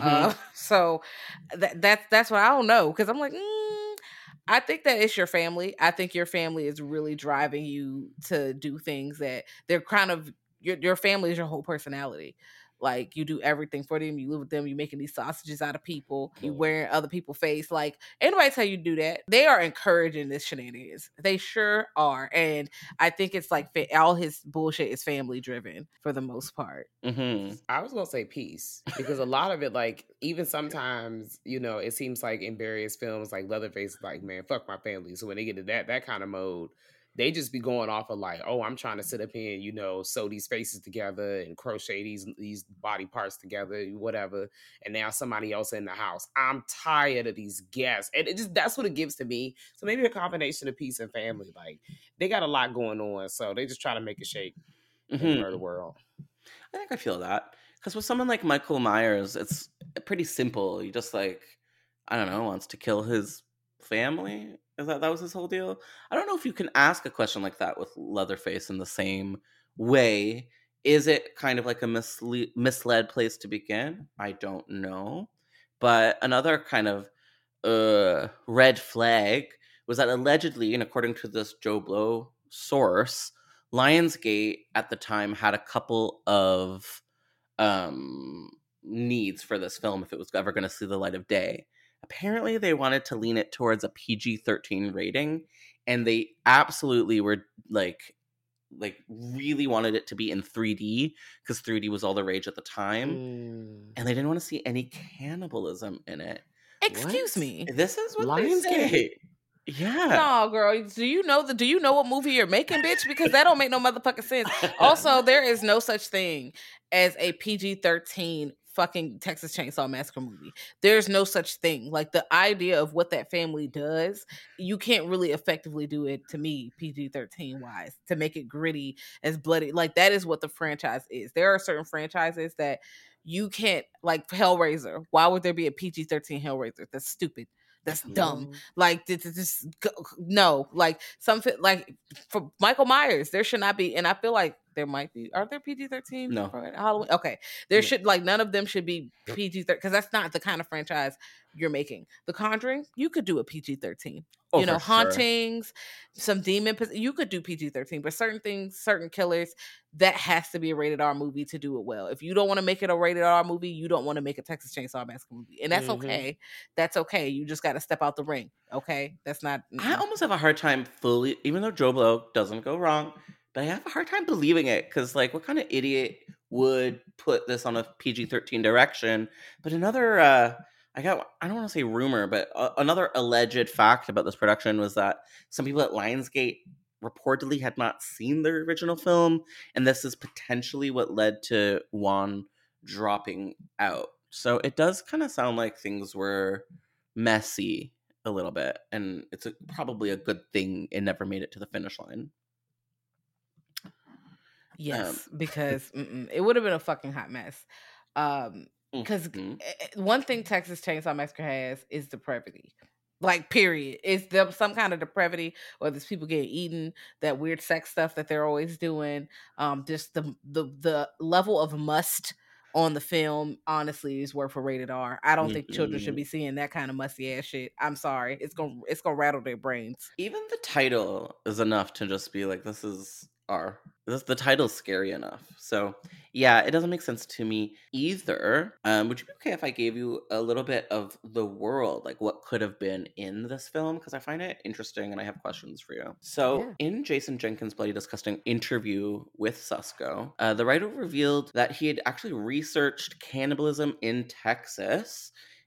So that's what I don't know. Because I'm like, I think that it's your family. I think your family is really driving you to do things that they're kind of, your family is your whole personality. Like, you do everything for them. You live with them. You're making these sausages out of people. You wearing other people's face. Like, anybody tell you to do that, they are encouraging this shenanigans. They sure are. And I think it's like all his bullshit is family driven for the most part. I was going to say peace, because a lot of it, like, even sometimes, it seems like in various films, like Leatherface is like, man, fuck my family. So when they get to that kind of mode, they just be going off of like, oh, I'm trying to sit up here and, sew these faces together and crochet these body parts together, whatever. And now somebody else in the house. I'm tired of these guests. And that's what it gives to me. So maybe a combination of peace and family. Like, they got a lot going on. So they just try to make it shake in the murder world. I think I feel that. Because with someone like Michael Myers, it's pretty simple. He just like, I don't know, wants to kill his family. Is that was his whole deal? I don't know if you can ask a question like that with Leatherface in the same way. Is it kind of like a misled place to begin? I don't know. But another kind of red flag was that allegedly, and according to this Joe Blow source, Lionsgate at the time had a couple of needs for this film if it was ever going to see the light of day. Apparently, they wanted to lean it towards a PG-13 rating, and they absolutely were like really wanted it to be in 3D because 3D was all the rage at the time, and they didn't want to see any cannibalism in it. Excuse me, this is what they say. Yeah. No, girl. Do you know what movie you're making, bitch? Because that don't make no motherfucking sense. Also, there is no such thing as a PG-13 fucking Texas Chainsaw Massacre movie. There's no such thing. Like, the idea of what that family does, you can't really effectively do it, to me, PG-13 wise, to make it gritty, as bloody. Like, that is what the franchise is. There are certain franchises that you can't, like Hellraiser. Why would there be a PG-13 Hellraiser? That's stupid. That's dumb. Like, this no. Like, something like for Michael Myers, there should not be. And I feel like there might be. Are there PG-13? No. For Halloween? Okay, there should, like, none of them should be PG-13 because that's not the kind of franchise you're making. The Conjuring, you could do a PG-13. Hauntings, some demon. You could do PG-13, but certain things, certain killers, that has to be a rated R movie to do it well. If you don't want to make it a rated R movie, you don't want to make a Texas Chainsaw Massacre movie, and that's okay. That's okay. You just got to step out the ring. Okay, that's not. I almost have a hard time fully, even though Joe Blow doesn't go wrong, but I have a hard time believing it because, like, what kind of idiot would put this on a PG-13 direction? But another. I don't want to say rumor, but another alleged fact about this production was that some people at Lionsgate reportedly had not seen the original film, and this is potentially what led to Wan dropping out. So it does kind of sound like things were messy a little bit, and it's probably a good thing it never made it to the finish line. Yes, because it would have been a fucking hot mess. Because one thing Texas Chainsaw Massacre has is depravity. Like, period. It's some kind of depravity, or there's people getting eaten, that weird sex stuff that they're always doing. Just the level of must on the film, honestly, is worth a rated R. I don't think children should be seeing that kind of musty ass shit. I'm sorry. It's gonna rattle their brains. Even the title is enough to just be like, this is are. The title's scary enough. So yeah, it doesn't make sense to me either. Would you be okay if I gave you a little bit of the world, like what could have been in this film? Because I find it interesting and I have questions for you. So in Jason Jenkins' Bloody Disgusting interview with Susko, the writer revealed that he had actually researched cannibalism in Texas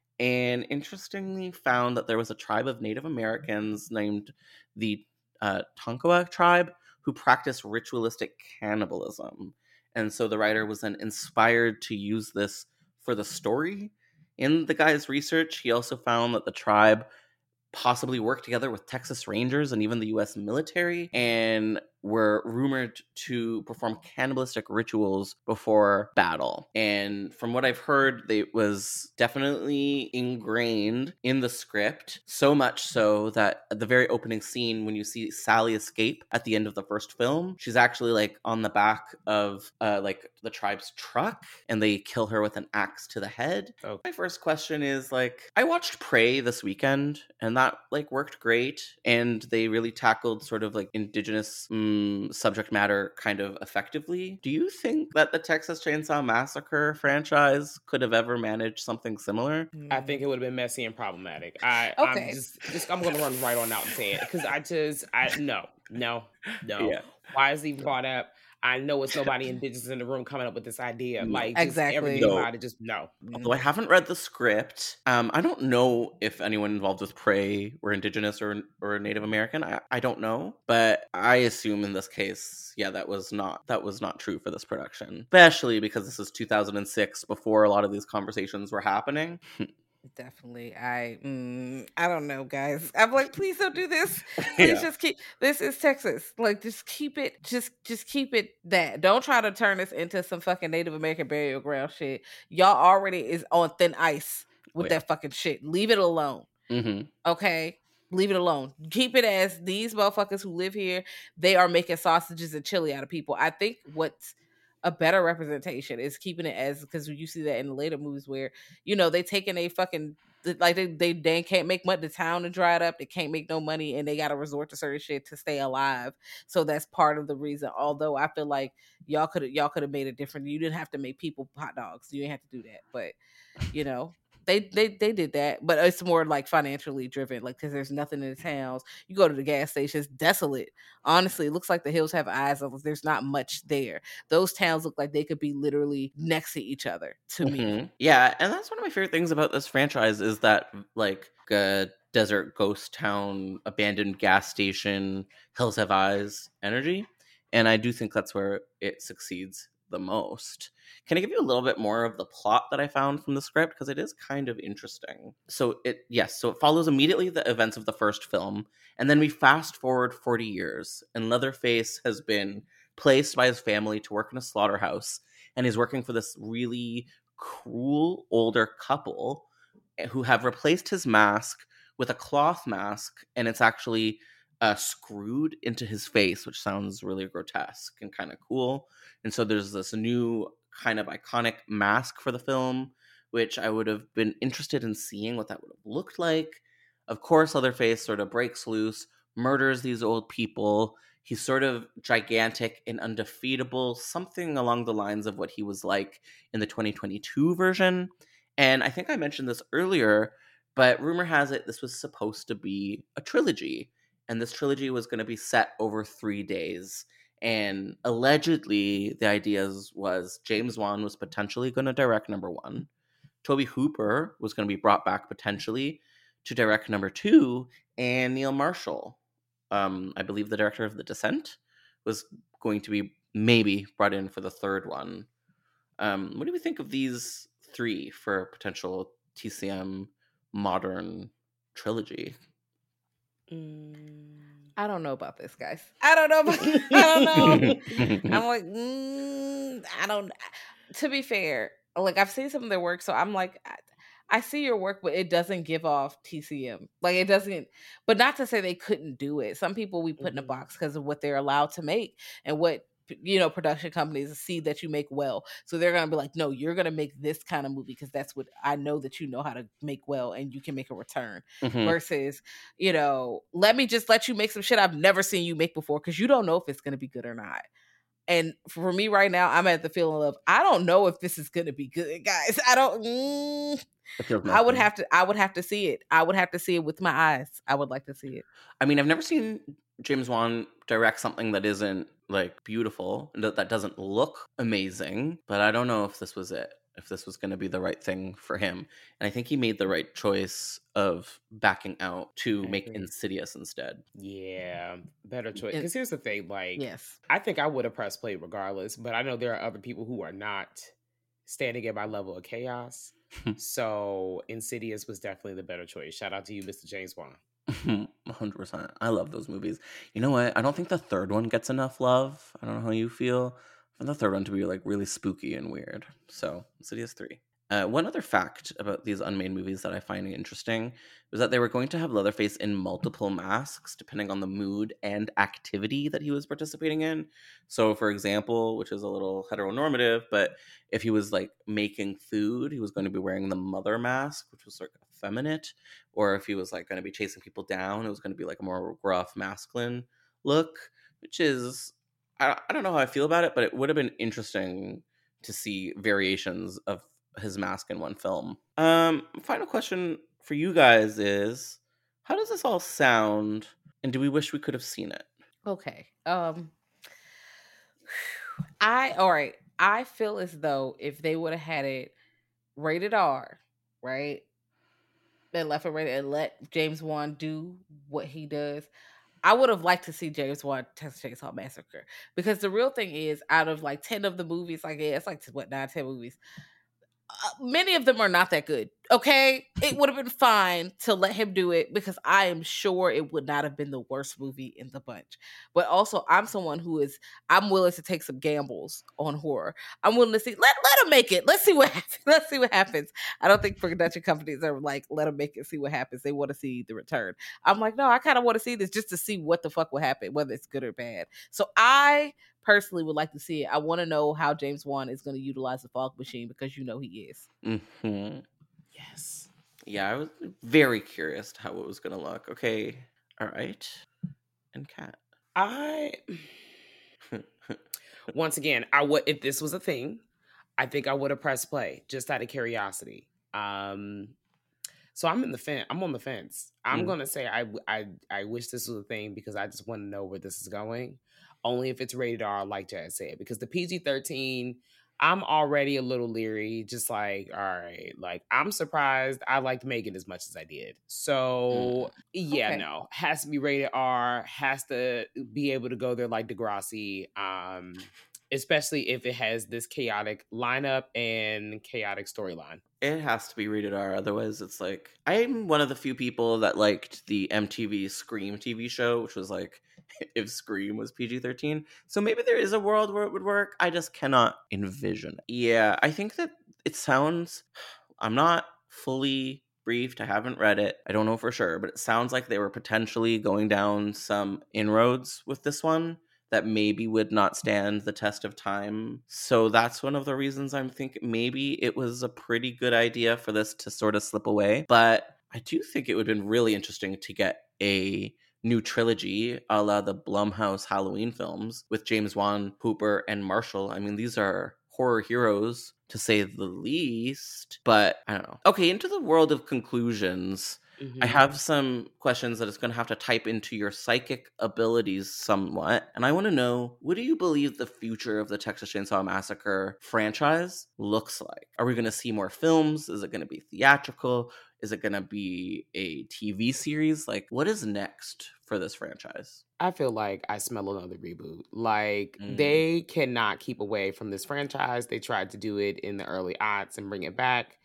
and interestingly found that there was a tribe of Native Americans named the Tonkawa tribe who practiced ritualistic cannibalism. And so the writer was then inspired to use this for the story. In the guy's research, he also found that the tribe possibly worked together with Texas Rangers and even the U.S. military, and were rumored to perform cannibalistic rituals before battle. And from what I've heard, it was definitely ingrained in the script, so much so that at the very opening scene, when you see Sally escape at the end of the first film, she's actually like on the back of like the tribe's truck, and they kill her with an axe to the head. Oh. My first question is like, I watched Prey this weekend, and that like worked great, and they really tackled sort of like indigenous subject matter kind of effectively. Do you think that the Texas Chainsaw Massacre franchise could have ever managed something similar? I think it would have been messy and problematic. I'm going to run right on out and say it, because no. Yeah. Why is it even brought up? I know it's nobody indigenous in the room coming up with this idea. Like, exactly. Everybody just no. Although I haven't read the script, I don't know if anyone involved with Prey were indigenous or Native American. I don't know, but I assume in this case, yeah, that was not true for this production, especially because this is 2006, before a lot of these conversations were happening. Definitely. I don't know, guys. I'm like, please don't do this. Please just keep, this is Texas. Like, just keep it, just keep it that. Don't try to turn this into some fucking Native American burial ground shit. Y'all already is on thin ice with that fucking shit. Leave it alone. Mm-hmm. Okay? Leave it alone. Keep it as these motherfuckers who live here, they are making sausages and chili out of people. I think what's a better representation is keeping it as, because you see that in the later movies where, you know, they taking a fucking, like they can't make money, the town is dried up, they can't make no money, and they got to resort to certain shit to stay alive. So that's part of the reason. Although I feel like y'all could have made it different. You didn't have to make people hot dogs. You didn't have to do that. But you know, they did that, but it's more like financially driven, like, because there's nothing in the towns. You go to the gas stations, desolate. Honestly, it looks like the hills have eyes. There's not much there. Those towns look like they could be literally next to each other to me. Yeah, and that's one of my favorite things about this franchise is that like a desert ghost town, abandoned gas station, hills have eyes energy, and I do think that's where it succeeds the most. Can I give you a little bit more of the plot that I found from the script, because it is kind of interesting? So it follows immediately the events of the first film, and then we fast forward 40 years, and Leatherface has been placed by his family to work in a slaughterhouse, and he's working for this really cruel older couple who have replaced his mask with a cloth mask, and it's actually screwed into his face, which sounds really grotesque and kind of cool. And so there's this new kind of iconic mask for the film, which I would have been interested in seeing what that would have looked like. Of course, Leatherface sort of breaks loose, murders these old people. He's sort of gigantic and undefeatable, something along the lines of what he was like in the 2022 version. And I think I mentioned this earlier, but rumor has it this was supposed to be a trilogy. And this trilogy was going to be set over 3 days. And allegedly, the idea was James Wan was potentially going to direct number 1. Tobe Hooper was going to be brought back potentially to direct number 2. And Neil Marshall, I believe the director of The Descent, was going to be maybe brought in for the third one. What do we think of these 3 for a potential TCM modern trilogy? I don't know about this, guys. I don't know. I'm like, I don't. To be fair, like, I've seen some of their work, so I'm like, I see your work, but it doesn't give off TCM. Like, it doesn't. But not to say they couldn't do it. Some people we put in a box because of what they're allowed to make and what production companies see that you make well. So they're going to be like, no, you're going to make this kind of movie because that's what I know that you know how to make well and you can make a return. Versus, let me just let you make some shit I've never seen you make before because you don't know if it's going to be good or not. And for me right now, I'm at the feeling of, I don't know if this is going to be good, guys. I don't. I would have to see it. I would have to see it with my eyes. I would like to see it. I mean, I've never seen James Wan direct something that isn't like beautiful, that doesn't look amazing, but I don't know if this was it, if this was going to be the right thing for him. And I think he made the right choice of backing out to make Insidious instead. Yeah, better choice. Because here's the thing, like, yes, I think I would have pressed play regardless, but I know there are other people who are not standing at my level of chaos. So Insidious was definitely the better choice. Shout out to you, Mr. James Wan. 100%. I love those movies. You know what? I don't think the third one gets enough love. I don't know how you feel. I find the third one to be like really spooky and weird. So Insidious 3. One other fact about these unmade movies that I find interesting was that they were going to have Leatherface in multiple masks depending on the mood and activity that he was participating in. So, for example, which is a little heteronormative, but if he was like making food, he was going to be wearing the mother mask, which was sort of effeminate. Or if he was like going to be chasing people down, it was going to be like a more gruff, masculine look, which is, I don't know how I feel about it, but it would have been interesting to see variations of his mask in one film. Final question for you guys is, how does this all sound, and do we wish we could have seen it? Okay. I feel as though if they would have had it rated R, right? They left it rated and let James Wan do what he does. I would have liked to see James Wan Texas Chainsaw Massacre, because the real thing is, out of like 10 of the movies, like, yeah, it's like 9, 10 movies. Many of them are not that good. Okay, it would have been fine to let him do it because I am sure it would not have been the worst movie in the bunch. But also, I'm someone I'm willing to take some gambles on horror. I'm willing to see, let him make it. Let's see what happens. Let's see what happens. I don't think production companies are like, let him make it, see what happens. They want to see the return. I'm like, no, I kind of want to see this just to see what the fuck will happen, whether it's good or bad. So I personally would like to see it. I want to know how James Wan is going to utilize the fog machine, because he is. Mm-hmm. Yes. Yeah, I was very curious how it was going to look. Okay. All right. And Kat. Once again, if this was a thing, I think I would have pressed play just out of curiosity. So I'm on the fence. I'm going to say I wish this was a thing because I just want to know where this is going. Only if it's rated R, like Jazz said, because the PG-13, I'm already a little leery. Just like, all right, like, I'm surprised I liked Megan as much as I did. So no, has to be rated R, has to be able to go there like Degrassi, especially if it has this chaotic lineup and chaotic storyline. It has to be rated R, otherwise it's like, I'm one of the few people that liked the MTV Scream TV show, which was like, if Scream was PG-13. So maybe there is a world where it would work. I just cannot envision it. Yeah, I think that it sounds, I'm not fully briefed. I haven't read it. I don't know for sure, but it sounds like they were potentially going down some inroads with this one that maybe would not stand the test of time. So that's one of the reasons I'm thinking maybe it was a pretty good idea for this to sort of slip away. But I do think it would have been really interesting to get a new trilogy a la the Blumhouse Halloween films with James Wan, Hooper, and Marshall. I mean, these are horror heroes to say the least, but I don't know. Okay, into the world of conclusions. Mm-hmm. I have some questions that it's going to have to type into your psychic abilities somewhat. And I want to know, what do you believe the future of the Texas Chainsaw Massacre franchise looks like? Are we going to see more films? Is it going to be theatrical? Is it going to be a TV series? Like, what is next for this franchise? I feel like I smell another reboot. Like, they cannot keep away from this franchise. They tried to do it in the early aughts and bring it back.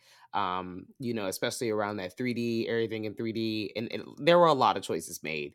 Especially around that 3D, everything in 3D. And there were a lot of choices made.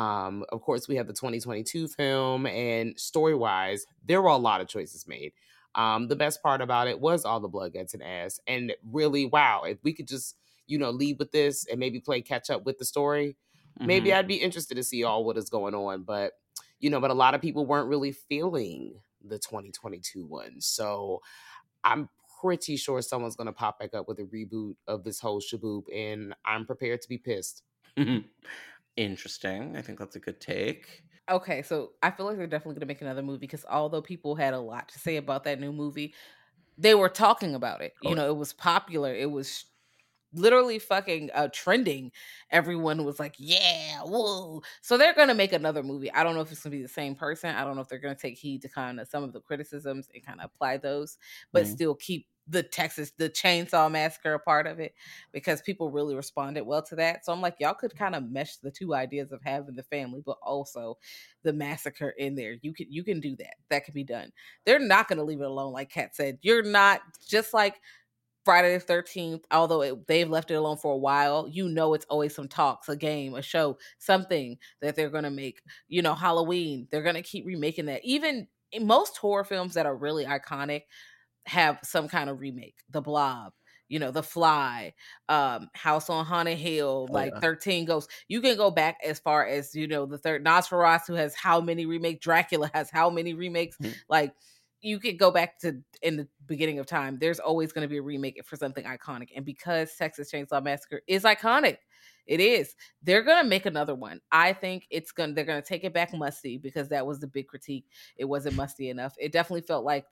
Of course, we have the 2022 film, and story-wise, there were a lot of choices made. The best part about it was all the blood, guts, and ass. And really, wow, if we could just, lead with this and maybe play catch up with the story, maybe I'd be interested to see all what is going on. But, but a lot of people weren't really feeling the 2022 one. So I'm pretty sure someone's going to pop back up with a reboot of this whole shaboop, and I'm prepared to be pissed. Interesting. I think that's a good take. Okay, so I feel like they're definitely going to make another movie because although people had a lot to say about that new movie, they were talking about it. You know, it was popular. It was literally fucking trending. Everyone was like, yeah, whoa. So they're going to make another movie. I don't know if it's going to be the same person. I don't know if they're going to take heed to kind of some of the criticisms and kind of apply those, but still keep the Chainsaw Massacre a part of it because people really responded well to that. So I'm like, y'all could kind of mesh the two ideas of having the family, but also the massacre in there. You can do that. That can be done. They're not going to leave it alone. Like Kat said, you're not just like Friday the 13th, although they've left it alone for a while, you know it's always some talks, a game, a show, something that they're going to make. You know, Halloween, they're going to keep remaking that. Even in most horror films that are really iconic have some kind of remake. The Blob, you know, The Fly, House on Haunted Hill, 13 Ghosts. You can go back as far as, you know, the third Nosferatu has how many remakes, Dracula has how many remakes, like you could go back to in the beginning of time. There's always going to be a remake for something iconic. And because Texas Chainsaw Massacre is iconic, it is. They're going to make another one. I think they're going to take it back musty because that was the big critique. It wasn't musty enough. It definitely felt like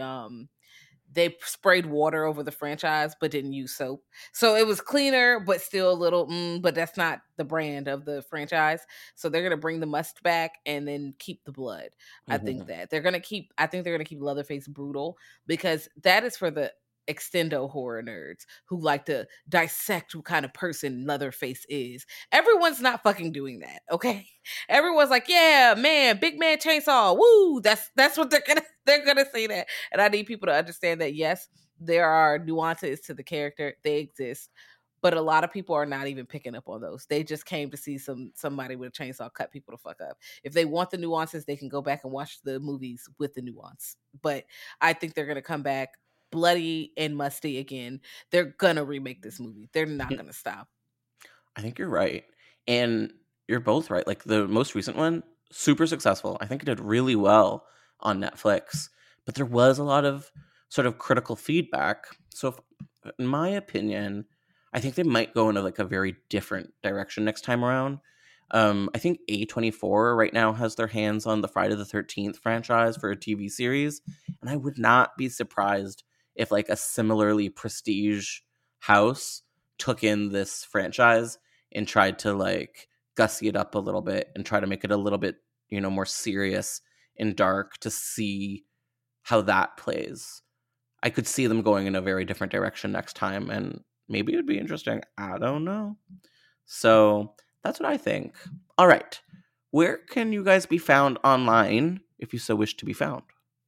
they sprayed water over the franchise, but didn't use soap. So it was cleaner, but still a little, but that's not the brand of the franchise. So they're going to bring the must back and then keep the blood. I think that they're going to keep Leatherface brutal because that is for the extendo horror nerds who like to dissect what kind of person Leatherface is. Everyone's not fucking doing that, okay? Everyone's like, yeah, man, big man chainsaw, woo! That's what they're gonna say that. And I need people to understand that yes, there are nuances to the character, they exist, but a lot of people are not even picking up on those. They just came to see somebody with a chainsaw cut people to fuck up. If they want the nuances, they can go back and watch the movies with the nuance. But I think they're gonna come back bloody and musty again. They're gonna remake this movie. They're not gonna stop. I think you're right. And you're both right. Like the most recent one, super successful. I think it did really well on Netflix. But there was a lot of sort of critical feedback. So in my opinion, I think they might go in a very different direction next time around. I think A24 right now has their hands on the Friday the 13th franchise for a TV series. And I would not be surprised if a similarly prestige house took in this franchise and tried to gussy it up a little bit and try to make it a little bit, more serious and dark to see how that plays. I could see them going in a very different direction next time, and maybe it would be interesting. I don't know. So that's what I think. All right. Where can you guys be found online if you so wish to be found?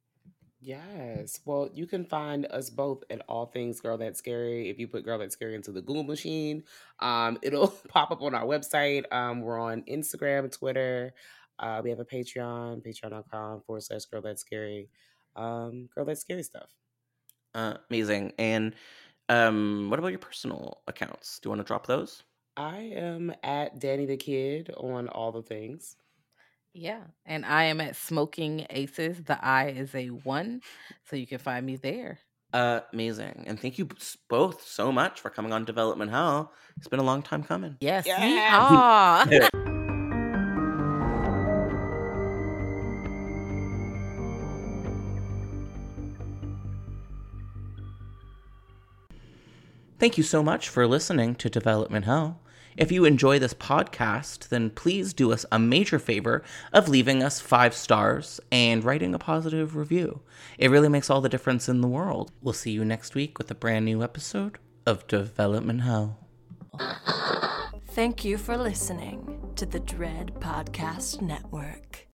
Yes. Well, you can find us both at All Things Girl That's Scary. If you put Girl That's Scary into the Google machine, it'll pop up on our website. We're on Instagram, Twitter. We have a Patreon, patreon.com/Girl That's Scary. Girl That's Scary stuff. Amazing. And what about your personal accounts? Do you want to drop those? I am at Danny the Kid on all the things. Yeah, and I am at Smoking Aces. The I is a 1, so you can find me there. Amazing. And thank you both so much for coming on Development Hell. It's been a long time coming. Yes. Yeah. Thank you so much for listening to Development Hell. If you enjoy this podcast, then please do us a major favor of leaving us 5 stars and writing a positive review. It really makes all the difference in the world. We'll see you next week with a brand new episode of Development Hell. Thank you for listening to the Dread Podcast Network.